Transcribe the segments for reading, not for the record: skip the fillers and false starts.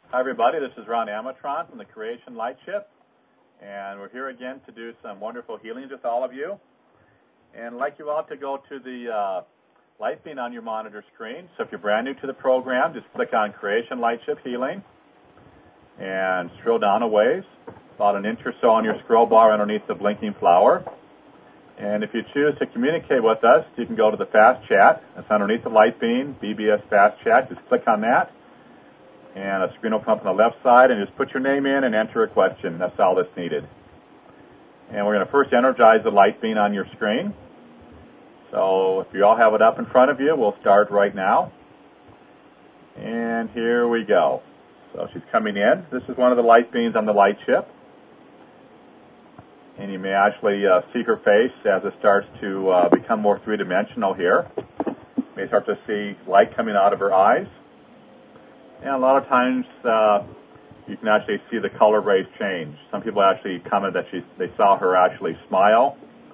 Hi, everybody. This is Ron Amatron from the Creation Lightship, and we're here again to do some wonderful healings with all of you. And I'd like you all to go to the light beam on your monitor screen. So if you're brand new to the program, just click on Creation Lightship Healing and scroll down a ways, about an inch or so on your scroll bar underneath the blinking flower. And if you choose to communicate with us, you can go to the Fast Chat. It's underneath the light beam, BBS Fast Chat. Just click on that, and a screen will come up on the left side, and just put your name in and enter a question. That's all that's needed. And we're going to first energize the light beam on your screen. So if you all have it up in front of you, we'll start right now. And here we go. So she's coming in. This is one of the light beams on the Lightship. And you may actually see her face as it starts to become more three-dimensional here. You may start to see light coming out of her eyes. And a lot of times you can actually see the color rays change. Some people actually comment that they saw her actually smile.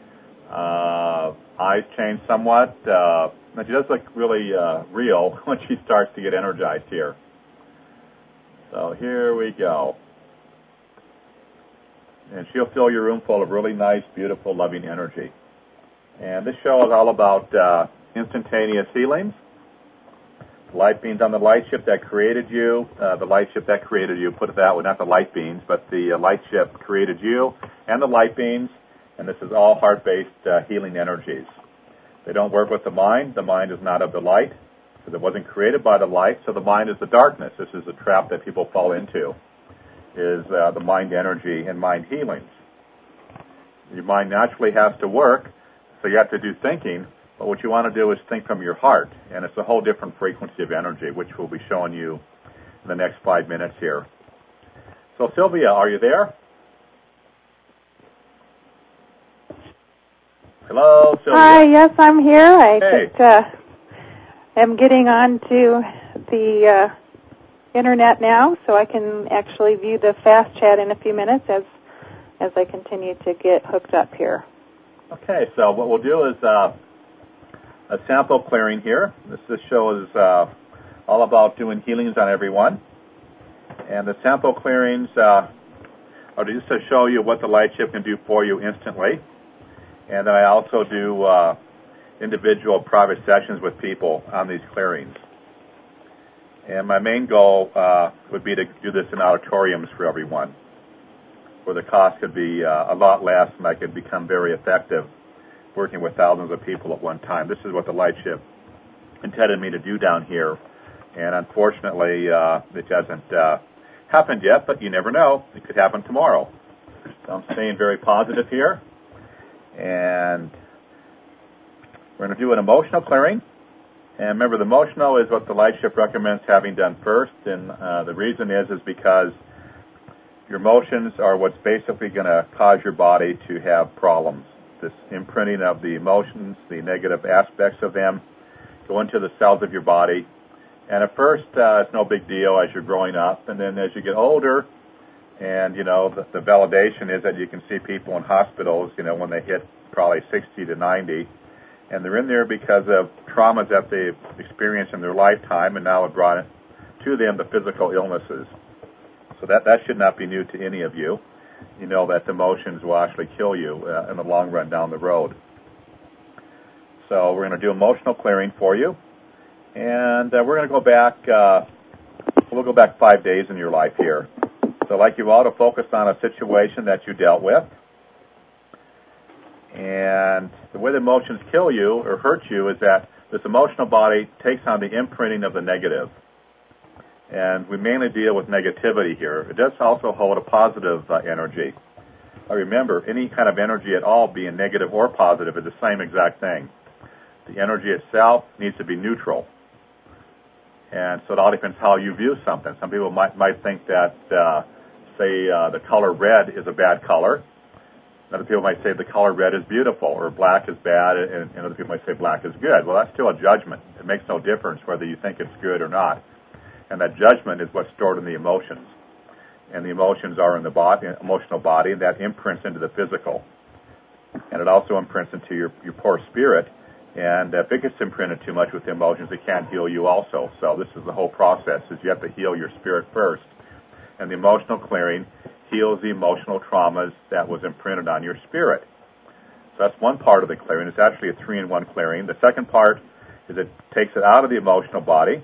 Eyes change somewhat. But she does look really real when she starts to get energized here. So here we go. And she'll fill your room full of really nice, beautiful, loving energy. And this show is all about instantaneous healings. The light beams on the Lightship that created you, the Lightship that created you, put it that way, not the light beams, but the Lightship created you and the light beams, and this is all heart-based healing energies. They don't work with the mind. The mind is not of the light, because it wasn't created by the light, so the mind is the darkness. This is the trap that people fall into, is the mind energy and mind healings. Your mind naturally has to work, so you have to do thinking, but what you want to do is think from your heart, and it's a whole different frequency of energy, which we'll be showing you in the next 5 minutes here. So Sylvia, are you there? Hello, Sylvia. Hi, yes, I'm here. I just am getting onto the internet now, so I can actually view the Fast Chat in a few minutes as I continue to get hooked up here. Okay, so what we'll do is a sample clearing here. This show is all about doing healings on everyone. And the sample clearings are just to show you what the Lightship can do for you instantly. And I also do individual private sessions with people on these clearings. And my main goal would be to do this in auditoriums for everyone, where the cost could be a lot less and I could become very effective working with thousands of people at one time. This is what the Lightship intended me to do down here. And unfortunately, it hasn't happened yet, but you never know. It could happen tomorrow. So I'm staying very positive here. And we're going to do an emotional clearing. And remember, the emotional is what the Lightship recommends having done first, and the reason is because your emotions are what's basically going to cause your body to have problems. This imprinting of the emotions, the negative aspects of them, go into the cells of your body. And at first, it's no big deal as you're growing up, and then as you get older, and, the validation is that you can see people in hospitals, when they hit probably 60 to 90, and they're in there because of traumas that they've experienced in their lifetime, and now it brought to them the physical illnesses. So that should not be new to any of you. You know that the emotions will actually kill you in the long run down the road. So we're going to do emotional clearing for you, and we're going to go back, we'll go back 5 days in your life here. So I'd like you all to focus on a situation that you dealt with. And the way the emotions kill you or hurt you is that this emotional body takes on the imprinting of the negative. And we mainly deal with negativity here. It does also hold a positive energy. Remember, any kind of energy at all, being negative or positive, is the same exact thing. The energy itself needs to be neutral. And so it all depends how you view something. Some people might think that, the color red is a bad color. Other people might say the color red is beautiful, or black is bad, and other people might say black is good. Well, that's still a judgment. It makes no difference whether you think it's good or not. And that judgment is what's stored in the emotions. And the emotions are in the emotional body, and that imprints into the physical. And it also imprints into your poor spirit. And if it gets imprinted too much with the emotions, it can't heal you also. So this is the whole process, is you have to heal your spirit first And the emotional clearing heals the emotional traumas that was imprinted on your spirit. So that's one part of the clearing. It's actually a 3-in-1 clearing. The second part is it takes it out of the emotional body,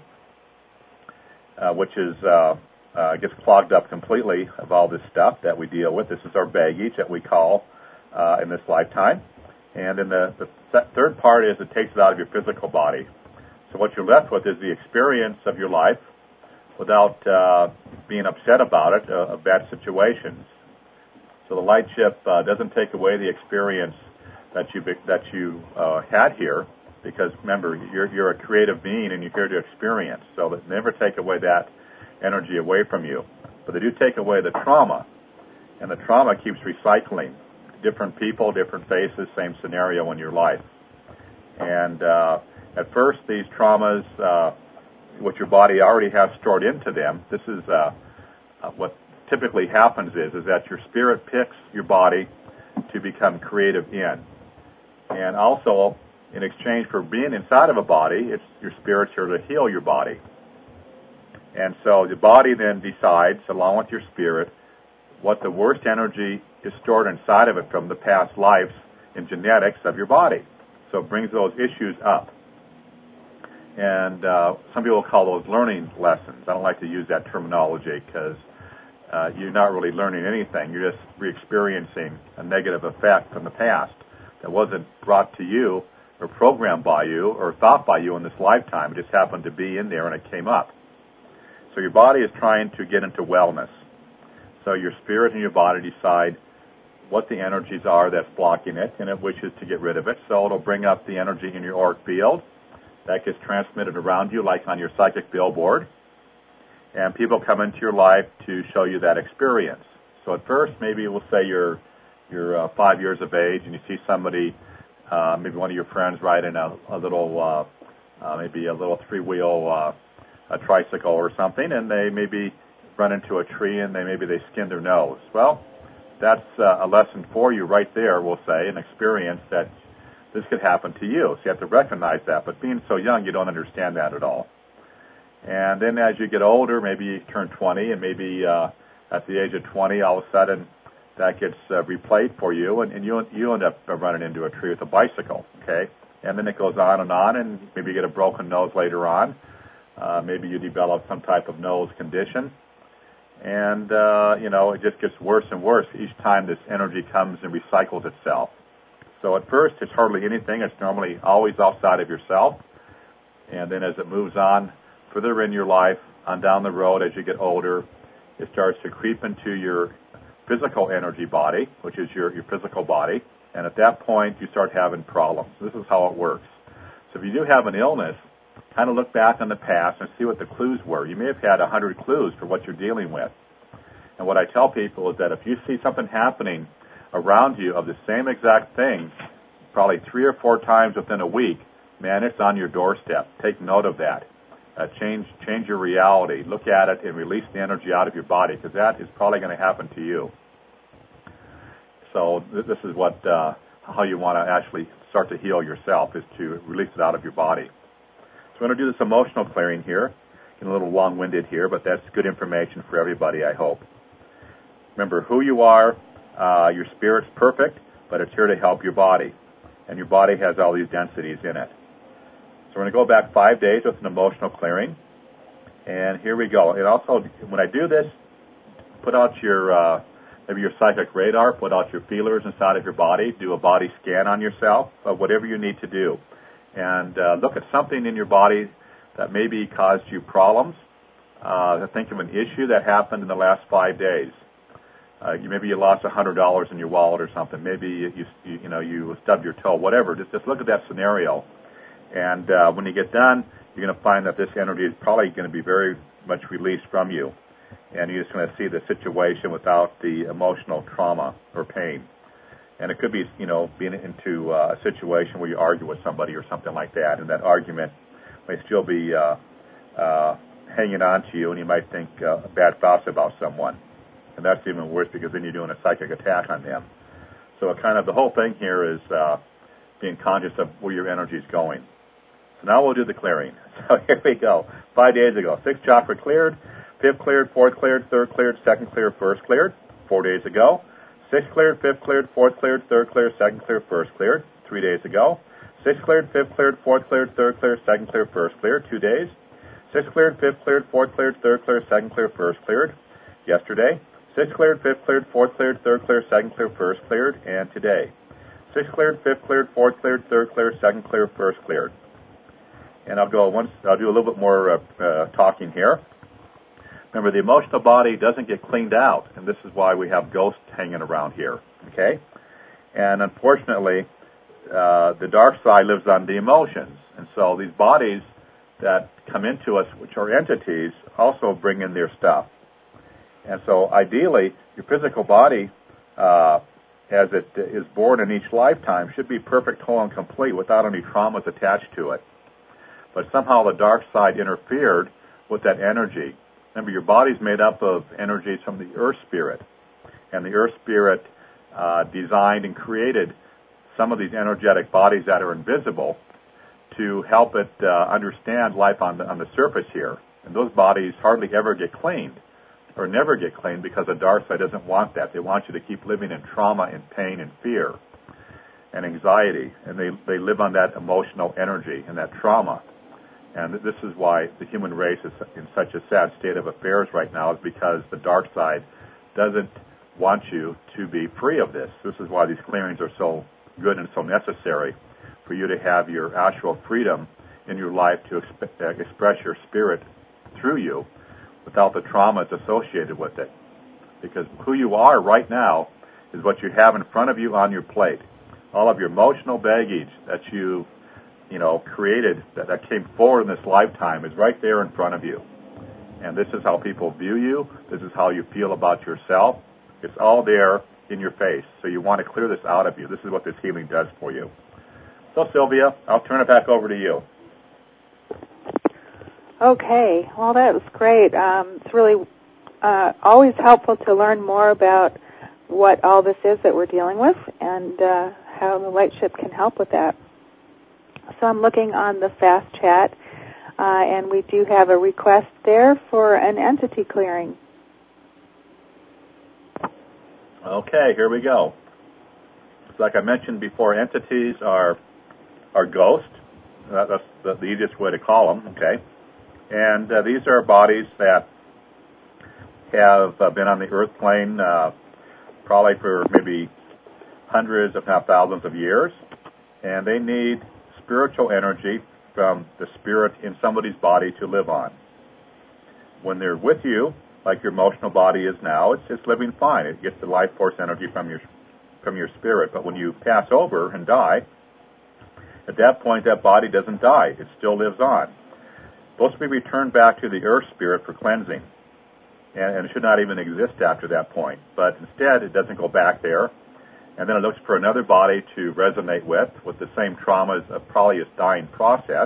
which is gets clogged up completely of all this stuff that we deal with. This is our baggage that we call in this lifetime. And then the third part is it takes it out of your physical body. So what you're left with is the experience of your life without being upset about it, of bad situations. So the light ship doesn't take away the experience that you had here, because remember, you're a creative being and you're here to experience. So that never take away that energy away from you. But they do take away the trauma, and the trauma keeps recycling. Different people, different faces, same scenario in your life. And at first, these traumas, what your body already has stored into them, this is what typically happens is that your spirit picks your body to become creative in. And also, in exchange for being inside of a body, it's your spirit's here to heal your body. And so the body then decides, along with your spirit, what the worst energy is stored inside of it from the past lives and genetics of your body. So it brings those issues up. And some people call those learning lessons. I don't like to use that terminology because you're not really learning anything. You're just re-experiencing a negative effect from the past that wasn't brought to you or programmed by you or thought by you in this lifetime. It just happened to be in there and it came up. So your body is trying to get into wellness. So your spirit and your body decide what the energies are that's blocking it, and it wishes to get rid of it. So it'll bring up the energy in your auric field that gets transmitted around you, like on your psychic billboard. And people come into your life to show you that experience. So at first, maybe we'll say you're 5 years of age, and you see somebody, maybe one of your friends riding a little, maybe a little 3-wheel a tricycle or something, and they maybe run into a tree and maybe they skin their nose. Well, that's a lesson for you right there, we'll say, an experience that this could happen to you. So you have to recognize that. But being so young, you don't understand that at all. And then as you get older, maybe you turn 20, and maybe at the age of 20, all of a sudden that gets replayed for you, and you end up running into a tree with a bicycle, okay? And then it goes on, and maybe you get a broken nose later on. Maybe you develop some type of nose condition. And, it just gets worse and worse each time this energy comes and recycles itself. So at first, it's hardly anything. It's normally always outside of yourself. And then as it moves on further in your life, on down the road, as you get older, it starts to creep into your physical energy body, which is your physical body. And at that point, you start having problems. This is how it works. So if you do have an illness, kind of look back on the past and see what the clues were. You may have had 100 clues for what you're dealing with. And what I tell people is that if you see something happening around you of the same exact thing, probably 3 or 4 times within a week, man, it's on your doorstep. Take note of that. Change your reality. Look at it and release the energy out of your body, because that is probably going to happen to you. So this is how you want to actually start to heal yourself, is to release it out of your body. So I'm going to do this emotional clearing here. Getting a little long-winded here, but that's good information for everybody, I hope. Remember who you are. Your spirit's perfect, but it's here to help your body. And your body has all these densities in it. So we're going to go back 5 days with an emotional clearing. And here we go. And also, when I do this, put out your maybe your psychic radar, put out your feelers inside of your body, do a body scan on yourself, whatever you need to do. And look at something in your body that maybe caused you problems. Think of an issue that happened in the last 5 days. Maybe you lost $100 in your wallet or something. Maybe you stubbed your toe. Whatever. Just look at that scenario, and when you get done, you're going to find that this energy is probably going to be very much released from you, and you're just going to see the situation without the emotional trauma or pain. And it could be, being into a situation where you argue with somebody or something like that, and that argument may still be hanging on to you, and you might think bad thoughts about someone. And that's even worse, because then you're doing a psychic attack on them. So the whole thing here is being conscious of where your energy is going. So now we'll do the clearing. So here we go. 5 days ago, 6th chakra cleared, Fifth cleared, fourth cleared, third cleared, second cleared, first cleared, 4 days ago. Sixth cleared, fifth cleared, fourth cleared, third cleared, second cleared, first cleared, 3 days ago. Sixth cleared, fifth cleared, fourth cleared, third cleared, second cleared, first cleared, 2 days. Sixth cleared, fifth cleared, fourth cleared, third cleared, second cleared, first cleared, yesterday. Sixth cleared, fifth cleared, fourth cleared, third cleared, second cleared, first cleared, and today. Sixth cleared, fifth cleared, fourth cleared, third cleared, second cleared, first cleared. And I'll do a little bit more talking here. Remember, the emotional body doesn't get cleaned out, and this is why we have ghosts hanging around here. Okay? And unfortunately, the dark side lives on the emotions. And so these bodies that come into us, which are entities, also bring in their stuff. And so ideally, your physical body, as it is born in each lifetime, should be perfect, whole, and complete without any traumas attached to it. But somehow the dark side interfered with that energy. Remember, your body's made up of energies from the Earth Spirit. And the Earth Spirit designed and created some of these energetic bodies that are invisible to help it understand life on the surface here. And those bodies hardly ever get cleaned, or never get cleaned, because the dark side doesn't want that. They want you to keep living in trauma and pain and fear and anxiety. And they live on that emotional energy and that trauma. And this is why the human race is in such a sad state of affairs right now, is because the dark side doesn't want you to be free of this. This is why these clearings are so good and so necessary, for you to have your actual freedom in your life to express your spirit through you without the traumas associated with it. Because who you are right now is what you have in front of you on your plate. All of your emotional baggage that you created, that came forward in this lifetime, is right there in front of you. And this is how people view you. This is how you feel about yourself. It's all there in your face. So you want to clear this out of you. This is what this healing does for you. So, Sylvia, I'll turn it back over to you. Okay. Well, that was great. It's really always helpful to learn more about what all this is that we're dealing with and how the light ship can help with that. So I'm looking on the fast chat, and we do have a request there for an entity clearing. Okay, here we go. Like I mentioned before, entities are ghosts. That's the easiest way to call them, okay? And these are bodies that have been on the earth plane probably for maybe hundreds, if not thousands of years, and they need spiritual energy from the spirit in somebody's body to live on. When they're with you, like your emotional body is now, it's living fine. It gets the life force energy from your spirit. But when you pass over and die, at that point that body doesn't die. It still lives on. It's supposed to be returned back to the earth spirit for cleansing. And it should not even exist after that point. But instead, it doesn't go back there. And then it looks for another body to resonate with the same traumas of probably its dying process.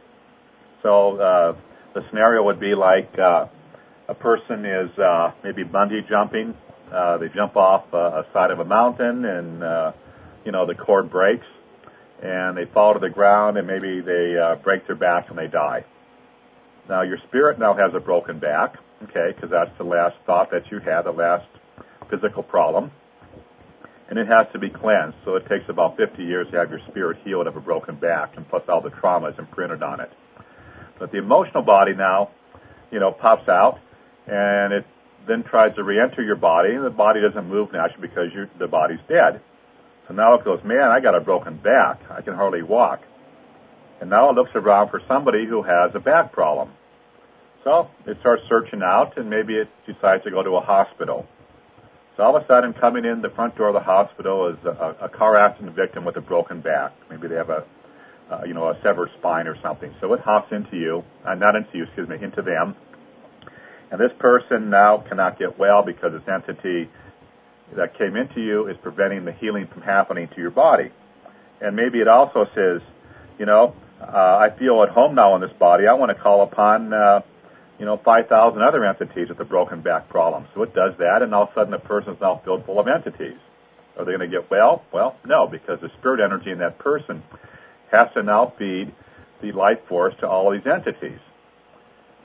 So the scenario would be like a person is maybe bungee jumping. They jump off a side of a mountain, and the cord breaks, and they fall to the ground, and maybe they break their back and they die. Now your spirit now has a broken back, okay, because that's the last thought that you had, the last physical problem. And it has to be cleansed, so it takes about 50 years to have your spirit healed of a broken back, and plus all the traumas imprinted on it. But the emotional body now, pops out, and it then tries to re-enter your body, and the body doesn't move naturally because the body's dead. So now it goes, man, I got a broken back. I can hardly walk. And now it looks around for somebody who has a back problem. So it starts searching out, and maybe it decides to go to a hospital. So all of a sudden, coming in the front door of the hospital is a car accident victim with a broken back. Maybe they have a severed spine or something. So it hops into you, into them. And this person now cannot get well because this entity that came into you is preventing the healing from happening to your body. And maybe it also says, I feel at home now in this body. I want to call upon 5,000 other entities with a broken back problem. So it does that, and all of a sudden the person is now filled full of entities. Are they going to get well? Well, no, because the spirit energy in that person has to now feed the life force to all of these entities.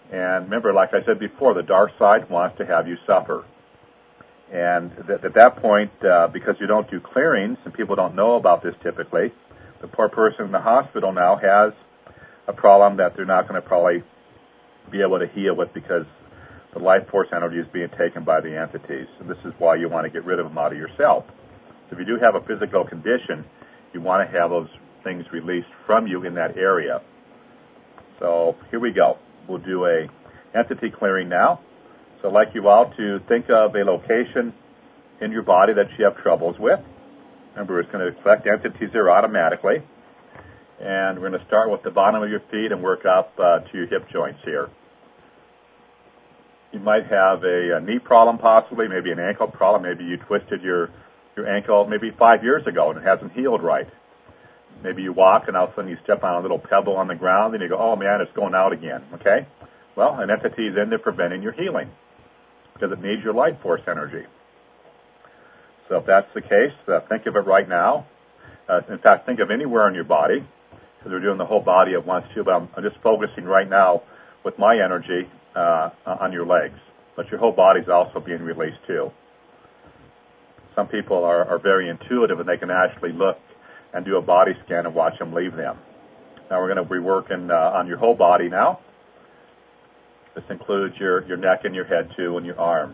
And remember, like I said before, the dark side wants to have you suffer. And at that point, because you don't do clearings, and people don't know about this typically, the poor person in the hospital now has a problem that they're not going to probably be able to heal with, because the life force energy is being taken by the entities. And this is why you want to get rid of them out of yourself. So if you do have a physical condition, you want to have those things released from you in that area. So here we go. We'll do a entity clearing now. So I'd like you all to think of a location in your body that you have troubles with. Remember, it's going to collect entities there automatically. And we're going to start with the bottom of your feet and work up to your hip joints here. You might have a knee problem possibly, maybe an ankle problem. Maybe you twisted your ankle maybe 5 years ago and it hasn't healed right. Maybe you walk and all of a sudden you step on a little pebble on the ground and you go, oh man, it's going out again, okay? Well, an entity is in there preventing your healing because it needs your life force energy. So if that's the case, think of it right now. In fact, think of anywhere in your body, because we're doing the whole body at once too, but I'm just focusing right now with my energy on your legs. But your whole body's also being released too. Some people are very intuitive and they can actually look and do a body scan and watch them leave them. Now we're going to be working on your whole body now. This includes your neck and your head too, and your arms.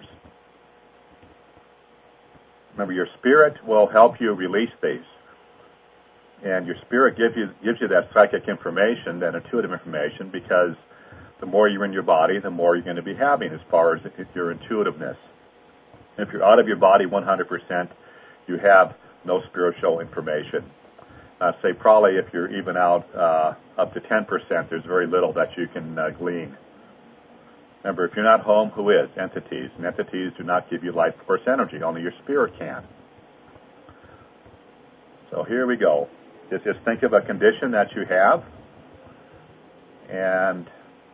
Remember, your spirit will help you release these. And your spirit gives you that psychic information, that intuitive information, because the more you're in your body, the more you're going to be having as far as your intuitiveness. If you're out of your body 100%, you have no spiritual information. Say probably if you're even out up to 10%, there's very little that you can glean. Remember, if you're not home, who is? Entities. And entities do not give you life force energy. Only your spirit can. So here we go. Just think of a condition that you have. And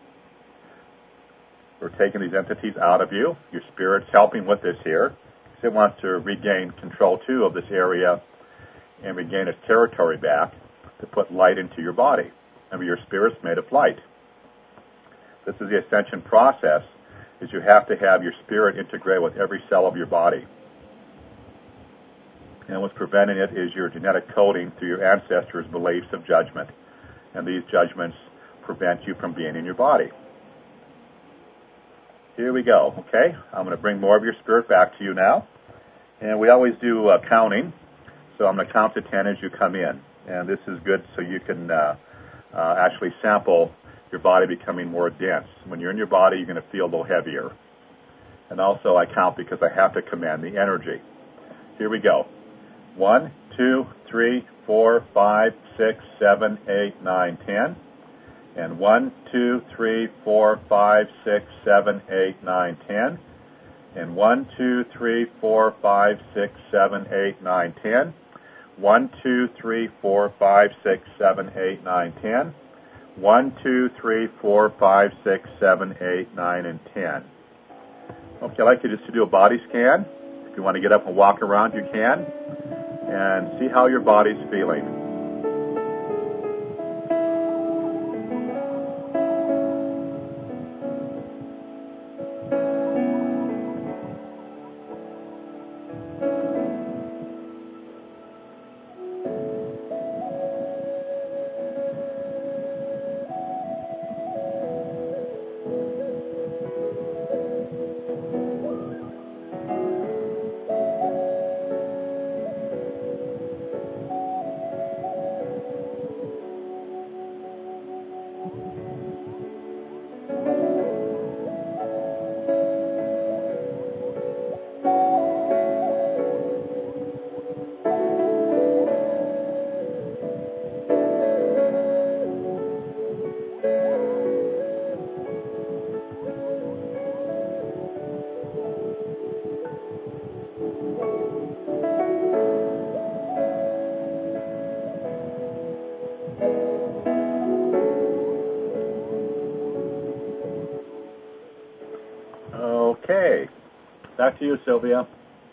we're taking these entities out of you. Your spirit's helping with this here. It wants to regain control, too, of this area and regain its territory back to put light into your body. Remember, your spirit's made of light. This is the ascension process, is you have to have your spirit integrate with every cell of your body. And what's preventing it is your genetic coding through your ancestors' beliefs of judgment. And these judgments prevent you from being in your body. Here we go, okay? I'm going to bring more of your spirit back to you now. And we always do counting. So I'm going to count to 10 as you come in. And this is good so you can actually sample your body becoming more dense. When you're in your body, you're going to feel a little heavier. And also I count because I have to command the energy. Here we go. 1, 2, 3, 4, 5, 6, 7, 8, 9, 10. And 1, 2, 3, 4, 5, 6, 7, 8, 9, 10. And 1, 2, 3, 4, 5, 6, 7, 8, 9, 10. 1, 2, 3, 4, 5, 6, 7, 8, 9, 10. 1, 2, 3, 4, 5, 6, 7, 8, 9, and 10. Okay, I'd like you just to do a body scan. If you want to get up and walk around, you can. And see how your body's feeling. Okay. Back to you, Sylvia.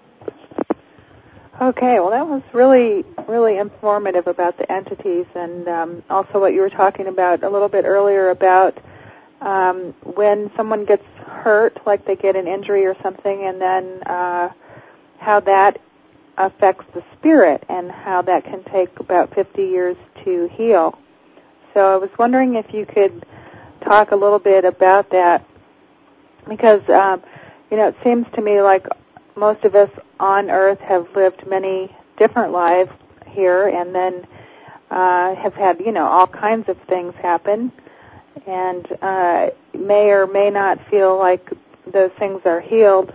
Okay, well, that was really, really informative about the entities, and also what you were talking about a little bit earlier about when someone gets hurt, like they get an injury or something, and then how that affects the spirit and how that can take about 50 years to heal. So I was wondering if you could talk a little bit about that, because, it seems to me like most of us on Earth have lived many different lives here and then have had, all kinds of things happen and may or may not feel like those things are healed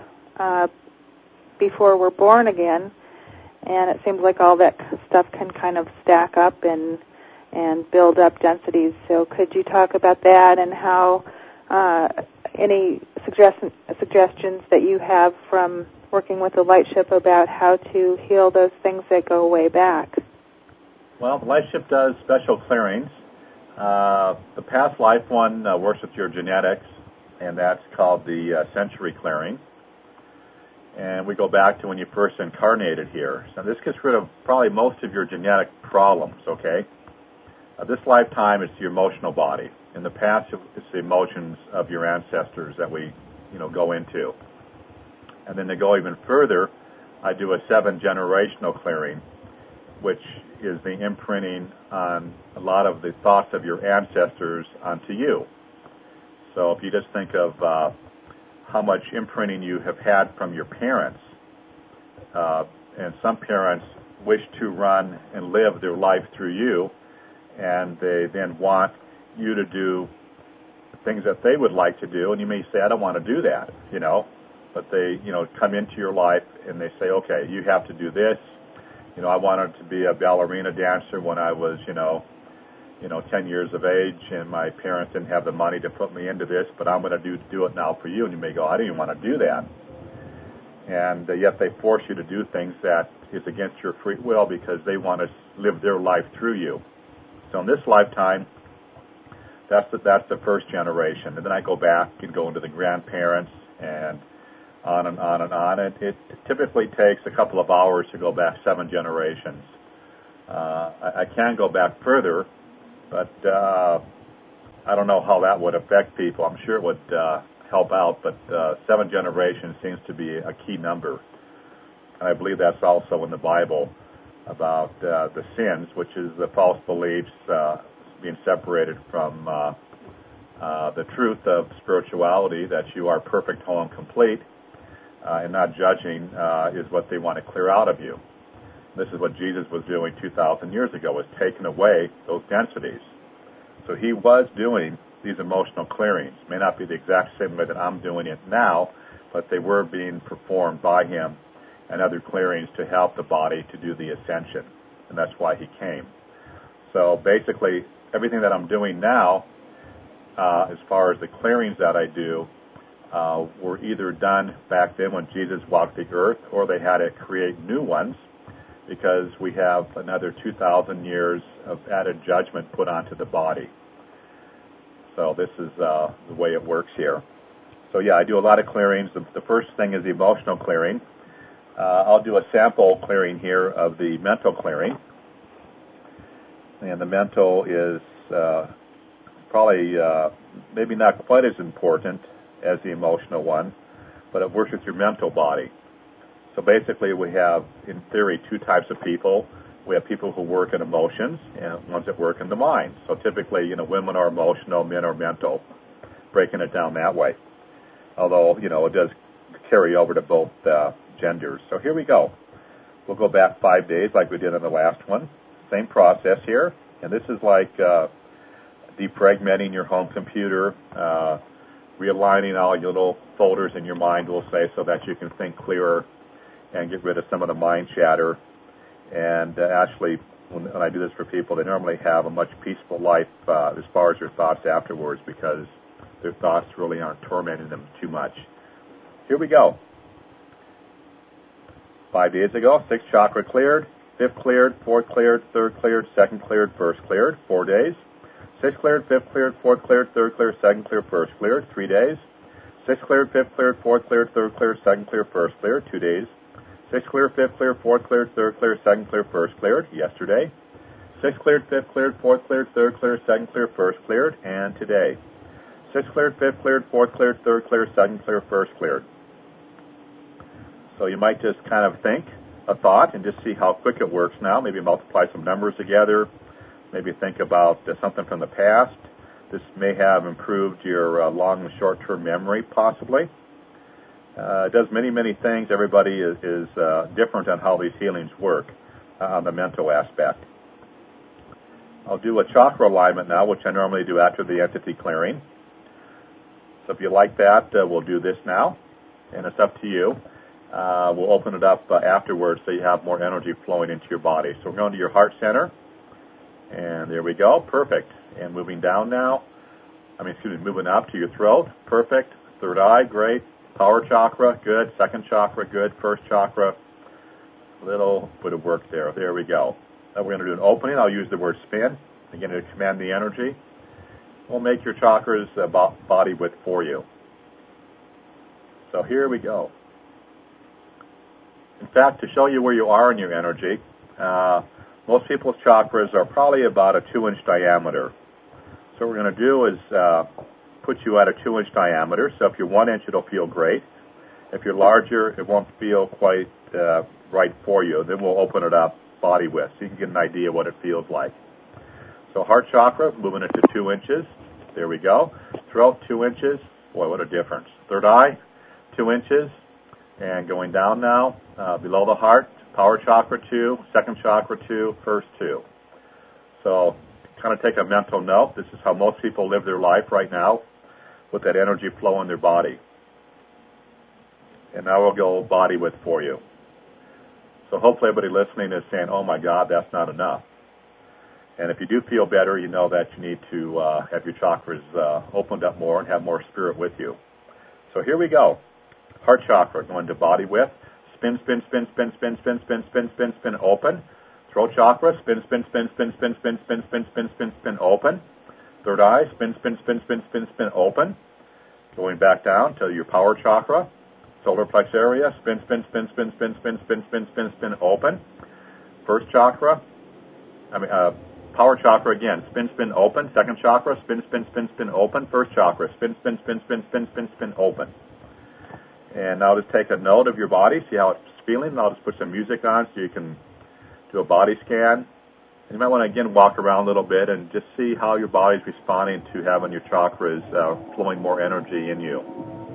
before we're born again. And it seems like all that stuff can kind of stack up and build up densities. So could you talk about that and how any suggestions that you have from working with the Lightship about how to heal those things that go way back? Well, the Lightship does special clearings. The past life one works with your genetics, and that's called the Century Clearing. And we go back to when you first incarnated here. So this gets rid of probably most of your genetic problems, okay? This lifetime, it's your emotional body. In the past, it's the emotions of your ancestors that we, go into. And then to go even further, I do a 7-generational clearing, which is the imprinting on a lot of the thoughts of your ancestors onto you. So if you just think of how much imprinting you have had from your parents, and some parents wish to run and live their life through you, and they then want you to do things that they would like to do, and you may say, I don't want to do that, but they, come into your life and they say, okay, you have to do this. I wanted to be a ballerina dancer when I was, 10 years of age, and my parents didn't have the money to put me into this, but I'm going to do it now for you. And you may go, I didn't even want to do that. And yet they force you to do things that is against your free will because they want to live their life through you. So in this lifetime, that's the first generation. And then I go back and go into the grandparents and on and on and on. It typically takes a couple of hours to go back 7 generations. I can go back further, but I don't know how that would affect people. I'm sure it would help out, but 7 generations seems to be a key number. And I believe that's also in the Bible about the sins, which is the false beliefs being separated from the truth of spirituality, that you are perfect, whole, and complete, and not judging is what they want to clear out of you. This is what Jesus was doing 2,000 years ago, was taking away those densities. So he was doing these emotional clearings. May not be the exact same way that I'm doing it now, but they were being performed by him and other clearings to help the body to do the ascension. And that's why he came. So basically, everything that I'm doing now, as far as the clearings that I do, were either done back then when Jesus walked the earth, or they had to create new ones, because we have another 2,000 years of added judgment put onto the body. So this is the way it works here. So yeah, I do a lot of clearings. The first thing is the emotional clearing. I'll do a sample clearing here of the mental clearing. And the mental is probably maybe not quite as important as the emotional one, but it works with your mental body. So basically we have, in theory, 2 types of people. We have people who work in emotions and ones that work in the mind. So typically, women are emotional, men are mental, breaking it down that way. Although, it does carry over to both genders. So here we go. We'll go back 5 days like we did in the last one. Same process here. And this is like defragmenting your home computer, realigning all your little folders in your mind, we'll say, so that you can think clearer and get rid of some of the mind chatter. And actually, when I do this for people, they normally have a much peaceful life as far as their thoughts afterwards, because their thoughts really aren't tormenting them too much. Here we go. 5 days ago, 6th chakra cleared, 5th cleared, 4th cleared, 3rd cleared, 2nd cleared, 1st cleared, 4 days. 6th cleared, 5th cleared, 4th cleared, 3rd cleared, 2nd cleared, 1st cleared, 3 days. 6th cleared, 5th cleared, 4th cleared, 3rd cleared, 2nd cleared, 1st cleared, 2 days. 6th cleared, 5th cleared, 4th cleared, 3rd cleared, 2nd cleared, 1st cleared, yesterday. 6th cleared, 5th cleared, 4th cleared, 3rd cleared, 2nd cleared, 1st cleared, and today. Sixth cleared, fifth cleared, fourth cleared, third cleared, second cleared, first cleared. So you might just kind of think a thought and just see how quick it works now. Maybe multiply some numbers together. Maybe think about something from the past. This may have improved your long and short-term memory, possibly. It does many, many things. Everybody is different on how these healings work on the mental aspect. I'll do a chakra alignment now, which I normally do after the entity clearing. So if you like that, we'll do this now, and it's up to you. We'll open it up afterwards so you have more energy flowing into your body. So we're going to your heart center, and there we go. Perfect. And moving down now. Moving up to your throat. Perfect. Third eye, great. Power chakra, good. Second chakra, good. First chakra, a little bit of work there. There we go. Now we're going to do an opening. I'll use the word spin, again, to command the energy. We'll make your chakras body width for you. So here we go. In fact, to show you where you are in your energy, most people's chakras are probably about a 2-inch diameter. So what we're going to do is put you at a 2-inch diameter. So if you're 1 inch, it'll feel great. If you're larger, it won't feel quite right for you. Then we'll open it up body width so you can get an idea what it feels like. So heart chakra, moving it to 2 inches. There we go. Throat, 2 inches. Boy, what a difference. Third eye, 2 inches. And going down now, below the heart, power chakra 2, second chakra 2, first 2. So kind of take a mental note. This is how most people live their life right now, with that energy flow in their body. And now we'll go body width for you. So hopefully everybody listening is saying, oh my God, that's not enough. And if you do feel better, you know that you need to have your chakras opened up more and have more spirit with you. So here we go. Heart chakra, going to body width. Spin, spin, spin, spin, spin, spin, spin, spin, spin, spin, open. Throat chakra, spin, spin, spin, spin, spin, spin, spin, spin, spin, spin, spin, open. Third eye, spin, spin, spin, spin, spin, spin, open. Going back down to your power chakra, solar plex area, spin, spin, spin, spin, spin, spin, spin, spin, spin, spin, open. First chakra, power chakra again, spin, spin, open. Second chakra, spin, spin, spin, spin, open. First chakra, spin, spin, spin, spin, spin, spin, spin, open. And now just take a note of your body, see how it's feeling. And I'll just put some music on so you can do a body scan. And you might want to, again, walk around a little bit and just see how your body's responding to having your chakras flowing more energy in you.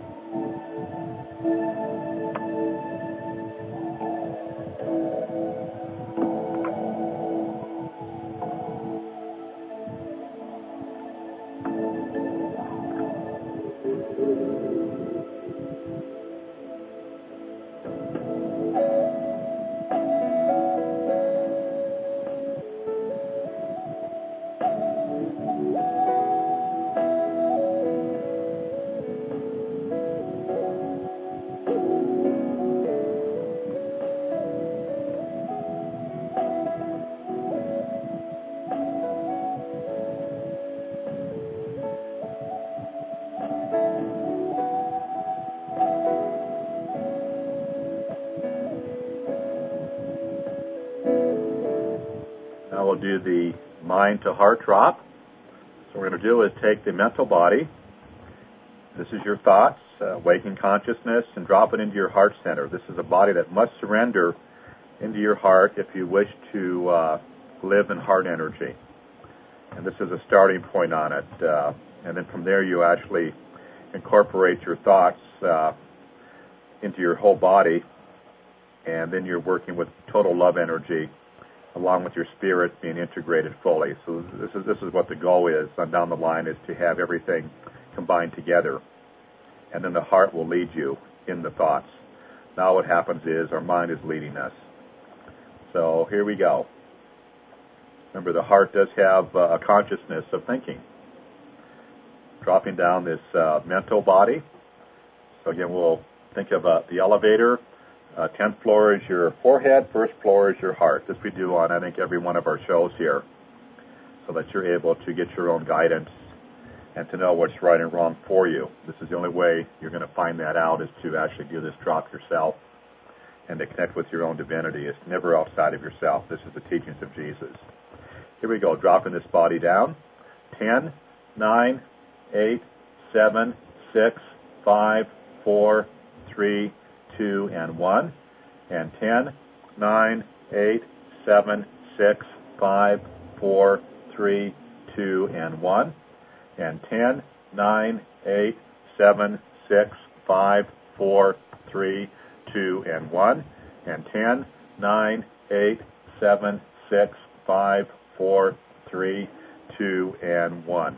Now we'll do the mind to heart drop. So what we're going to do is take the mental body. This is your thoughts, waking consciousness, and drop it into your heart center. This is a body that must surrender into your heart if you wish to live in heart energy. And this is a starting point on it. And then from there you actually incorporate your thoughts into your whole body. And then you're working with total love energy along with your spirit being integrated fully. So this is what the goal is on down the line, is to have everything combined together. And then the heart will lead you in the thoughts. Now what happens is our mind is leading us. So here we go. Remember, the heart does have a consciousness of thinking. Dropping down this mental body. So again, we'll think of the elevator. 10th floor is your forehead, first floor is your heart. This we do on, I think, every one of our shows here, so that you're able to get your own guidance and to know what's right and wrong for you. This is the only way you're going to find that out, is to actually do this drop yourself and to connect with your own divinity. It's never outside of yourself. This is the teachings of Jesus. Here we go, dropping this body down. 10, 9, 8, 7, 6, 5, 4, 3, 2, and 1. And 10, 9, 8, 7, 6, 5, 4, 3, 2, and 1. And 10, 9, 8, 7, 6, 5, 4, 3, 2, and 1. And 10, 9, 8, 7, 6, 5, 4, 3, 2, and 1.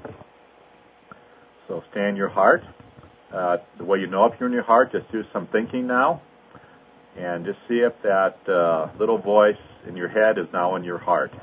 So stay in your heart. The way you know if you're in your heart, just do some thinking now. And just see if that little voice in your head is now in your heart.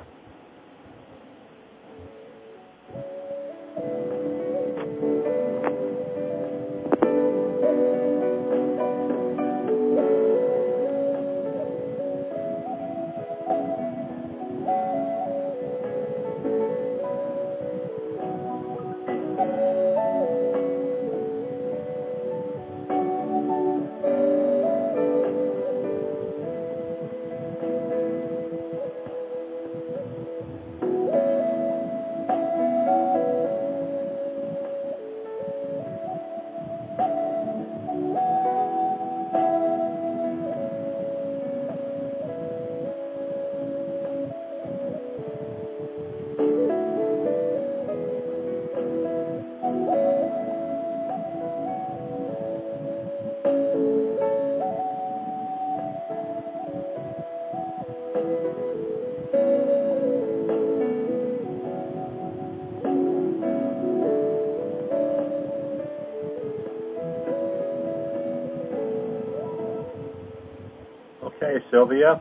Okay, Sylvia?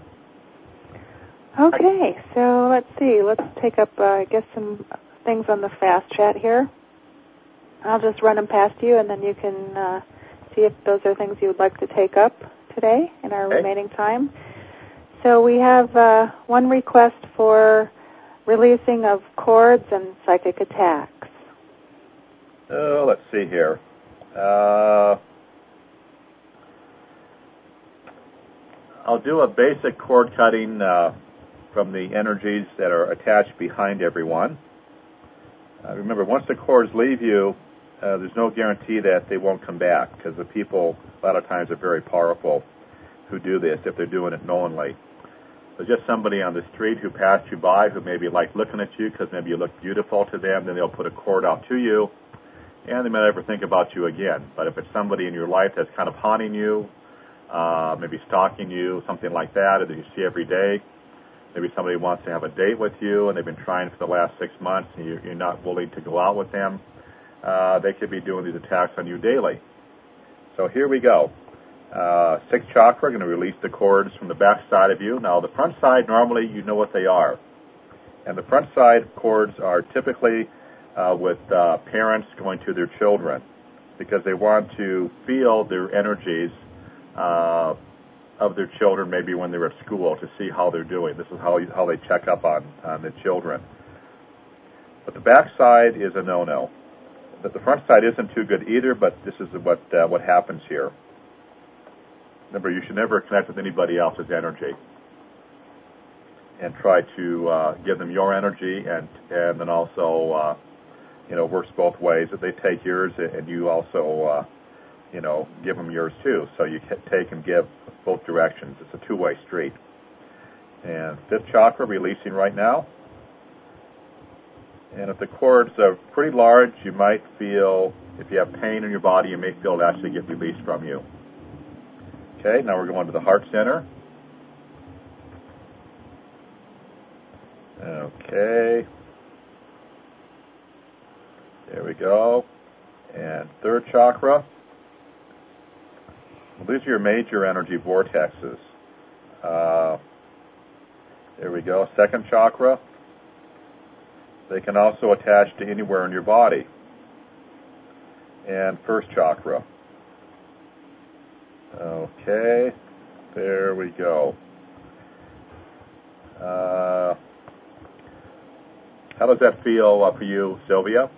Okay, so let's see. Let's take up, I guess, some things on the fast chat here. I'll just run them past you, and then you can see if those are things you would like to take up today in our remaining time. So we have one request for releasing of cords and psychic attacks. Oh, let's see here. I'll do a basic cord cutting from the energies that are attached behind everyone. Remember, once the cords leave you, there's no guarantee that they won't come back, because the people, a lot of times, are very powerful who do this if they're doing it knowingly. So just somebody on the street who passed you by, who maybe like looking at you because maybe you look beautiful to them, then they'll put a cord out to you, and they may never think about you again. But if it's somebody in your life that's kind of haunting you, maybe stalking you, something like that, or that you see every day, maybe somebody wants to have a date with you, and they've been trying for the last 6 months, and you're not willing to go out with them, they could be doing these attacks on you daily. So here we go. 6th chakra, going to release the cords from the back side of you. Now, the front side, normally you know what they are. And the front side cords are typically with parents going to their children, because they want to feel their energies of their children, maybe when they're at school, to see how they're doing. This is how they check up on the children. But the back side is a no-no. But the front side isn't too good either, but this is what happens here. Remember, you should never connect with anybody else's energy, and try to give them your energy, and then also, works both ways. That they take yours, and you also, give them yours too. So you take and give both directions. It's a two-way street. And 5th chakra releasing right now. And if the cords are pretty large, you might feel, if you have pain in your body, you may feel it actually get released from you. Okay, now we're going to the heart center. Okay. There we go. And 3rd chakra. Well, these are your major energy vortexes. There we go. 2nd chakra. They can also attach to anywhere in your body. And 1st chakra. Okay, there we go. How does that feel for you, Sylvia?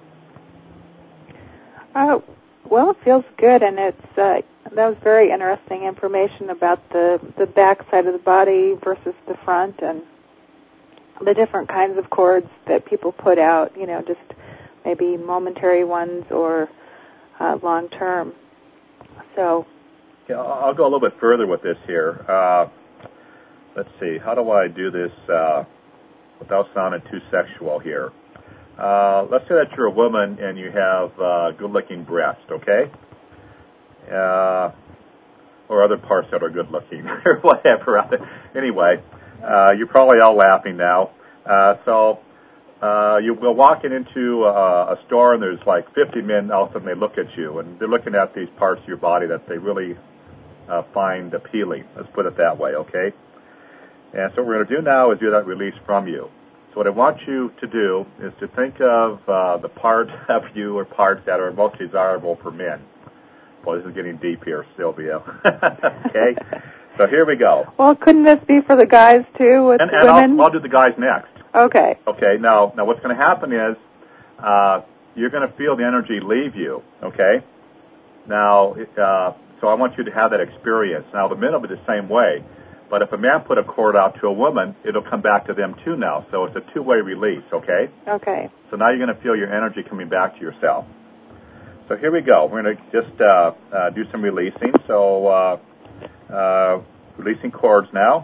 Well, it feels good, and it's that was very interesting information about the back side of the body versus the front, and the different kinds of cords that people put out, just maybe momentary ones or long term. So, yeah, I'll go a little bit further with this here. Let's see, how do I do this without sounding too sexual here? Let's say that you're a woman and you have good-looking breasts, okay? Or other parts that are good-looking, or whatever. Anyway, you're probably all laughing now. So you go walking into a store and there's like 50 men, all of a sudden they look at you, and they're looking at these parts of your body that they really find appealing. Let's put it that way, okay? And so what we're going to do now is do that release from you. So what I want you to do is to think of the parts of you or parts that are most desirable for men. Boy, this is getting deep here, Sylvia. Okay? So here we go. Well, couldn't this be for the guys, too, with women? I'll do the guys next. Okay. Okay, now what's going to happen is you're going to feel the energy leave you, okay? Now, so I want you to have that experience. Now, the men will be the same way. But if a man put a cord out to a woman, it'll come back to them too now. So it's a two-way release, okay? Okay. So now you're going to feel your energy coming back to yourself. So here we go. We're going to just do some releasing. So releasing cords now.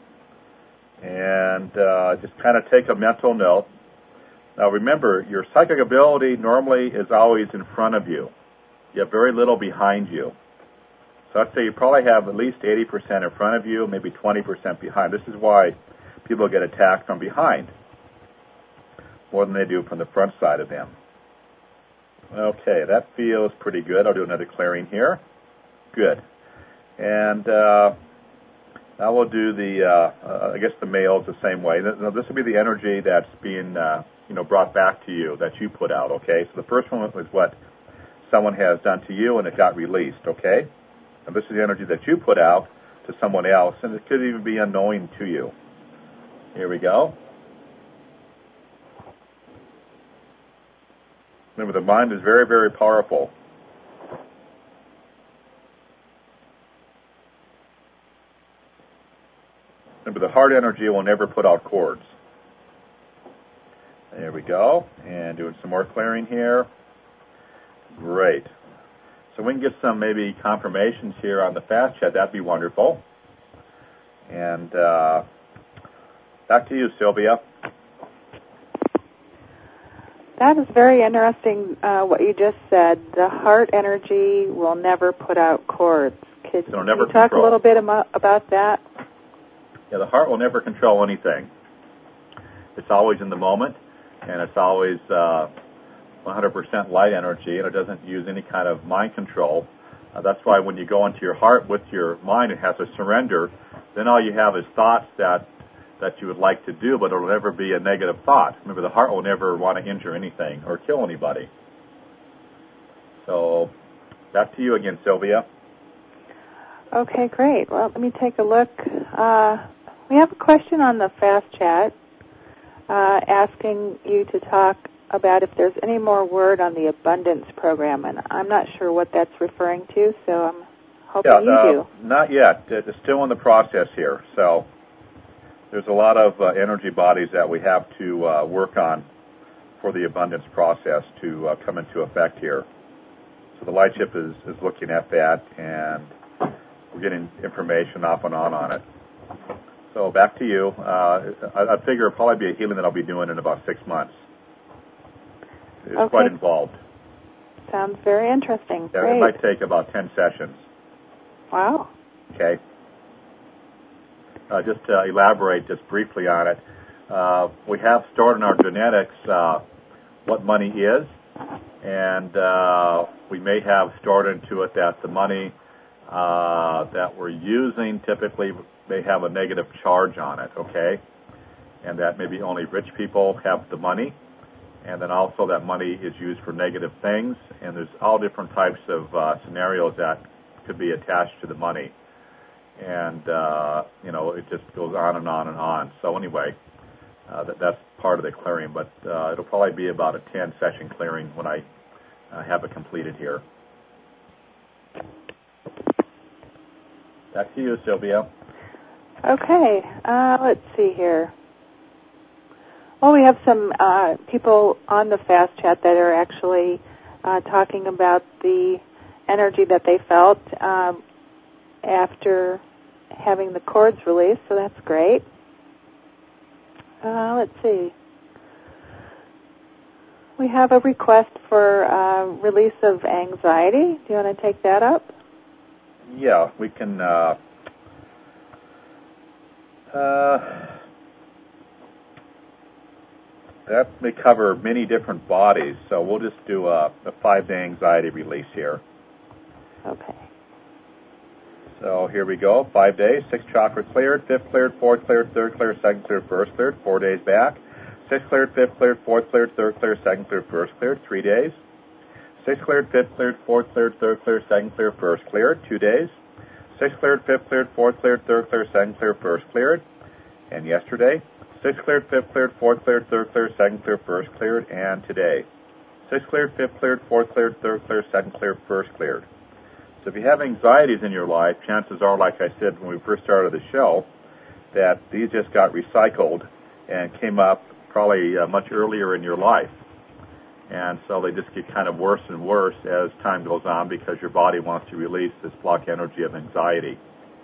And just kind of take a mental note. Now remember, your psychic ability normally is always in front of you. You have very little behind you. So I'd say you probably have at least 80% in front of you, maybe 20% behind. This is why people get attacked from behind more than they do from the front side of them. Okay, that feels pretty good. I'll do another clearing here. Good. And now we'll do I guess the males the same way. Now this will be the energy that's being brought back to you that you put out, okay? So the first one was what someone has done to you and it got released, okay? And this is the energy that you put out to someone else, and it could even be unknowing to you. Here we go. Remember, the mind is very, very powerful. Remember, the heart energy will never put out cords. There we go. And doing some more clearing here. Great. So we can get some maybe confirmations here on the fast chat. That'd be wonderful. And back to you, Sylvia. That is very interesting, what you just said. The heart energy will never put out cords. Could you talk a little bit about that? Yeah, the heart will never control anything. It's always in the moment, and it's always 100% light energy, and it doesn't use any kind of mind control. That's why when you go into your heart with your mind, it has to surrender. Then all you have is thoughts that you would like to do, but it'll never be a negative thought. Remember, the heart will never want to injure anything or kill anybody. So back to you again, Sylvia. Okay, great. Well, let me take a look. We have a question on the fast chat asking you to talk about if there's any more word on the abundance program, and I'm not sure what that's referring to, so I'm hoping you do. Not yet. It's still in the process here. So there's a lot of energy bodies that we have to work on for the abundance process to come into effect here. So the light ship is looking at that, and we're getting information off and on it. So back to you. I figure it'll probably be a healing that I'll be doing in about 6 months. It's quite involved. Sounds very interesting. Yeah, great. It might take about 10 sessions. Wow. Okay. Just to elaborate just briefly on it, we have stored in our genetics what money is, and we may have stored into it that the money that we're using typically may have a negative charge on it, okay? And that maybe only rich people have the money, and then also that money is used for negative things, and there's all different types of scenarios that could be attached to the money. And, it just goes on and on and on. So anyway, that's part of the clearing, but it'll probably be about a 10-session clearing when I have it completed here. Back to you, Sylvia. Okay, let's see here. Well, we have some people on the fast chat that are actually talking about the energy that they felt after having the cords released, so that's great. Let's see. We have a request for release of anxiety. Do you want to take that up? Yeah, we can. That may cover many different bodies, so we'll just do a 5-day anxiety release here. Okay. So here we go. 5 days. 6 chakra cleared, 5th cleared, 4th cleared, 3rd cleared, 2nd cleared, 1st cleared. 4 days back. 6th cleared, 5th cleared, 4th cleared, 3rd cleared, 2nd cleared, 1st cleared. 3 days. 6th cleared, 5th cleared, 4th cleared, 3rd cleared, 2nd cleared, 1st cleared. 2 days. 6th cleared, 5th cleared, 4th cleared, 3rd cleared, 2nd cleared, 1st cleared. And yesterday, 6th cleared, 5th cleared, 4th cleared, 3rd cleared, 2nd cleared, 1st cleared. And today, 6th cleared, 5th cleared, 4th cleared, 3rd cleared, 2nd cleared, 1st cleared. So if you have anxieties in your life, chances are, like I said when we first started the show, that these just got recycled and came up probably much earlier in your life. And so they just get kind of worse and worse as time goes on because your body wants to release this block energy of anxiety.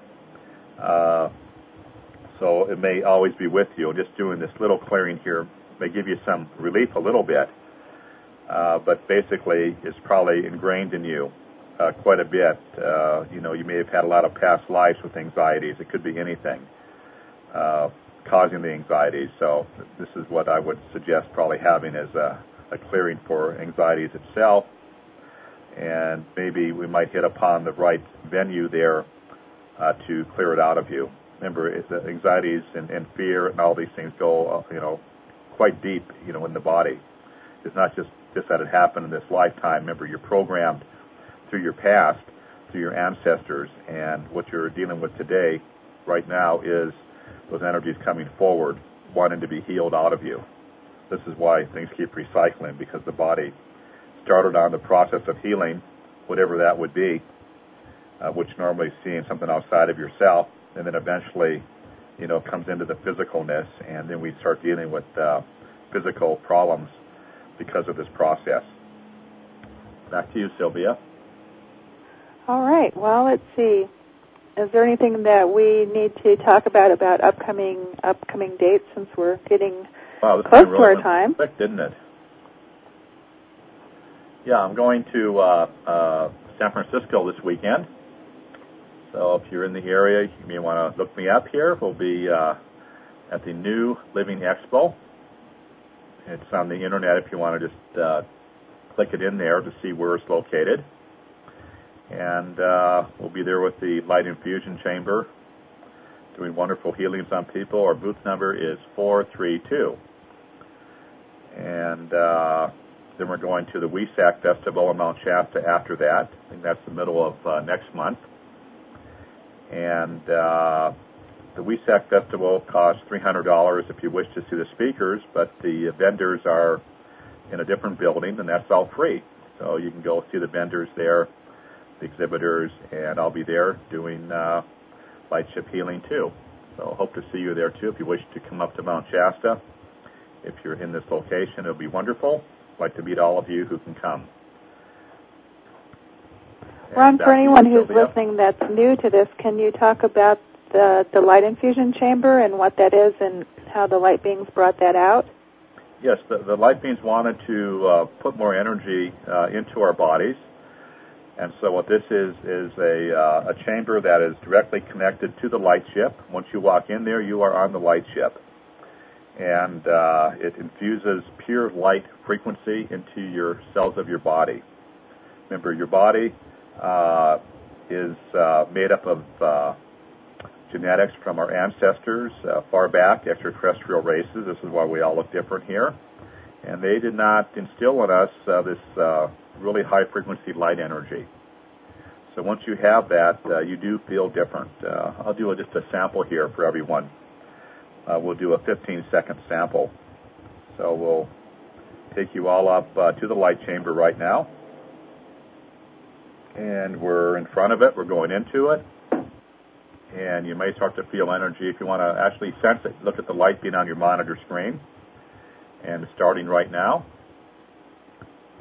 So it may always be with you. Just doing this little clearing here may give you some relief a little bit, but basically it's probably ingrained in you quite a bit. You may have had a lot of past lives with anxieties. It could be anything causing the anxieties. So this is what I would suggest probably having as a clearing for anxieties itself. And maybe we might hit upon the right venue there to clear it out of you. Remember, anxieties and fear and all these things go, quite deep, in the body. It's not just that it happened in this lifetime. Remember, you're programmed through your past, through your ancestors, and what you're dealing with today, right now, is those energies coming forward, wanting to be healed out of you. This is why things keep recycling, because the body started on the process of healing, whatever that would be, which normally is seeing something outside of yourself, and then eventually, comes into the physicalness, and then we start dealing with physical problems because of this process. Back to you, Sylvia. All right. Well, let's see. Is there anything that we need to talk about upcoming dates, since we're getting close to our time? Quick, didn't it? Yeah, I'm going to San Francisco this weekend. So if you're in the area, you may want to look me up here. We'll be at the New Living Expo. It's on the internet if you want to just click it in there to see where it's located. And we'll be there with the Light Infusion Chamber doing wonderful healings on people. Our booth number is 432. And then we're going to the WESAC Festival in Mount Shasta after that. I think that's the middle of next month. And the WESAC Festival costs $300 if you wish to see the speakers, but the vendors are in a different building, and that's all free. So you can go see the vendors there, the exhibitors, and I'll be there doing light ship healing too. So hope to see you there too if you wish to come up to Mount Shasta. If you're in this location, it'll be wonderful. I'd like to meet all of you who can come. Ron, for anyone who's listening that's new to this, can you talk about the Light Infusion Chamber and what that is and how the light beings brought that out? Yes, the light beings wanted to put more energy into our bodies. And so what this is a chamber that is directly connected to the light ship. Once you walk in there, you are on the light ship. And it infuses pure light frequency into your cells of your body. Remember, your body is made up of genetics from our ancestors far back, extraterrestrial races. This is why we all look different here. And they did not instill in us this really high-frequency light energy. So once you have that, you do feel different. I'll do just a sample here for everyone. We'll do a 15-second sample. So we'll take you all up to the light chamber right now. And we're in front of it. We're going into it. And you may start to feel energy. If you want to actually sense it, look at the light being on your monitor screen. And it's starting right now.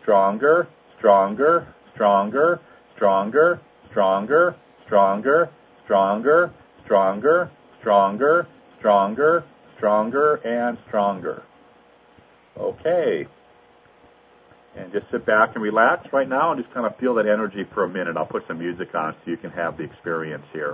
stronger, stronger, stronger, stronger, stronger, stronger, stronger, stronger, stronger, stronger, stronger, and stronger. Okay. And just sit back and relax right now and just kind of feel that energy for a minute. I'll put some music on so you can have the experience here.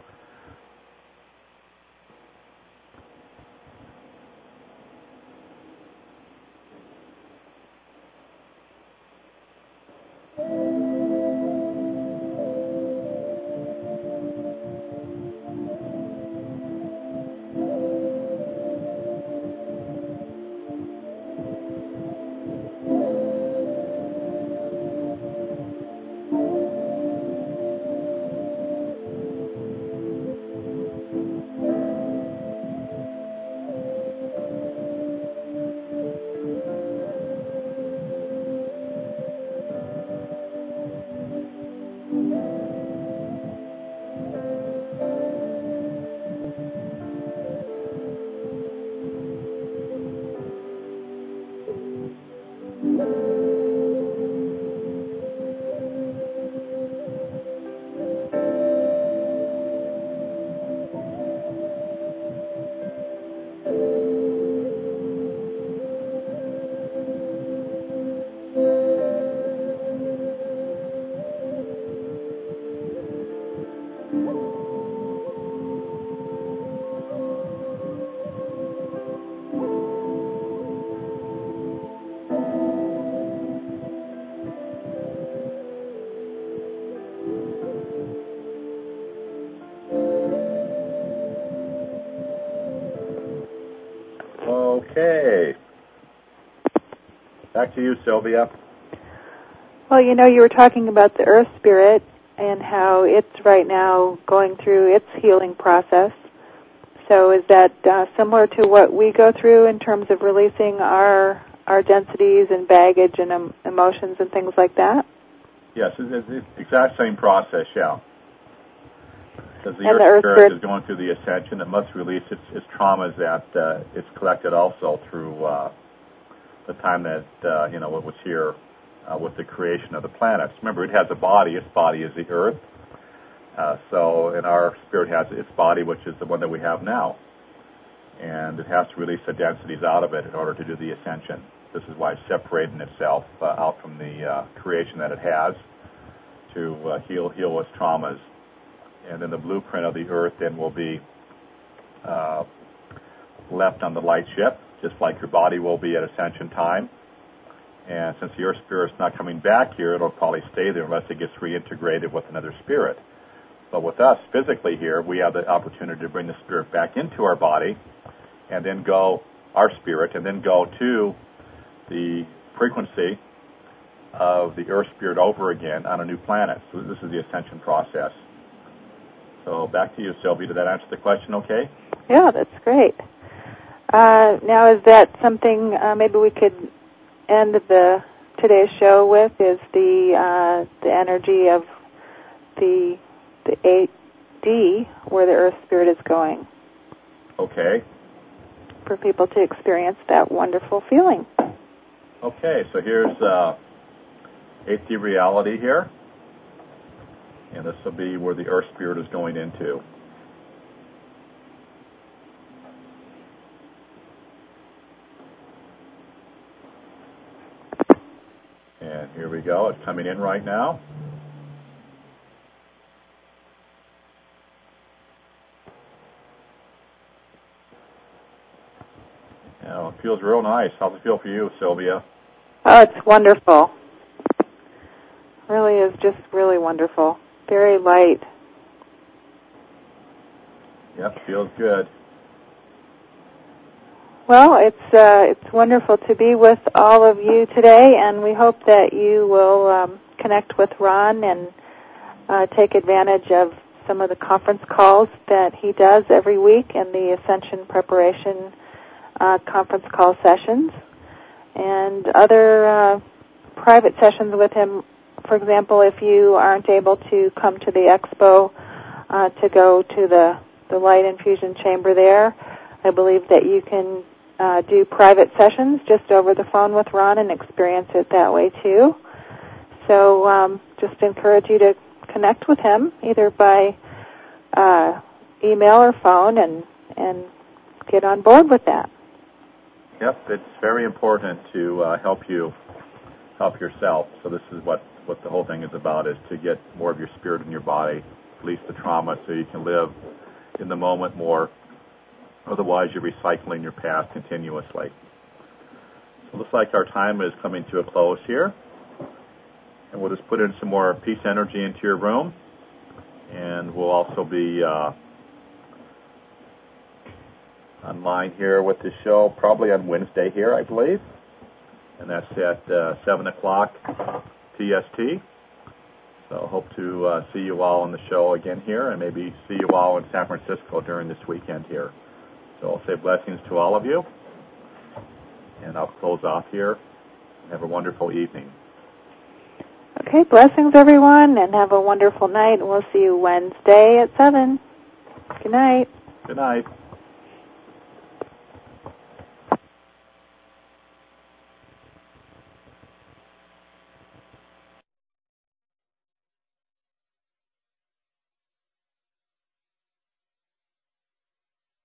Okay. Back to you, Sylvia. Well, you were talking about the Earth Spirit and how it's right now going through its healing process. So is that similar to what we go through in terms of releasing our densities and baggage and emotions and things like that? Yes, it's the exact same process, yeah. Because the Earth Spirit is going through the ascension, it must release its traumas that it's collected also through the time that it was here with the creation of the planets. Remember, it has a body. Its body is the Earth. And our Spirit has its body, which is the one that we have now. And it has to release the densities out of it in order to do the ascension. This is why it's separating itself out from the creation that it has to heal its traumas. And then the blueprint of the Earth then will be left on the light ship, just like your body will be at ascension time. And since the Earth Spirit's not coming back here, it'll probably stay there unless it gets reintegrated with another spirit. But with us, physically here, we have the opportunity to bring the Spirit back into our body and then go, our Spirit, and then go to the frequency of the Earth Spirit over again on a new planet. So this is the ascension process. So back to you, Sylvia. Did that answer the question okay? Yeah, that's great. Now, is that something maybe we could end today's show with, is the energy of the 8D, where the Earth Spirit is going? Okay. For people to experience that wonderful feeling. Okay, so here's 8D reality here. And this will be where the Earth Spirit is going into. And here we go. It's coming in right now. Now, it feels real nice. How's it feel for you, Sylvia? Oh, it's wonderful. Really is just really wonderful. Very light. Yep, feels good. Well, it's wonderful to be with all of you today, and we hope that you will connect with Ron and take advantage of some of the conference calls that he does every week and the Ascension Preparation conference call sessions and other private sessions with him. For example, if you aren't able to come to the expo to go to the light infusion chamber there, I believe that you can do private sessions just over the phone with Ron and experience it that way too. So just encourage you to connect with him either by email or phone and get on board with that. Yep, it's very important to help yourself. So this is what the whole thing is about, is to get more of your spirit in your body, release the trauma so you can live in the moment more. Otherwise, you're recycling your past continuously. So it looks like our time is coming to a close here. And we'll just put in some more peace energy into your room. And we'll also be online here with the show probably on Wednesday here, I believe. And that's at 7 o'clock TST. So hope to see you all on the show again here, and maybe see you all in San Francisco during this weekend here. So I'll say blessings to all of you, and I'll close off here. Have a wonderful evening. Okay, blessings everyone, and have a wonderful night. We'll see you Wednesday at 7. Good night. Good night.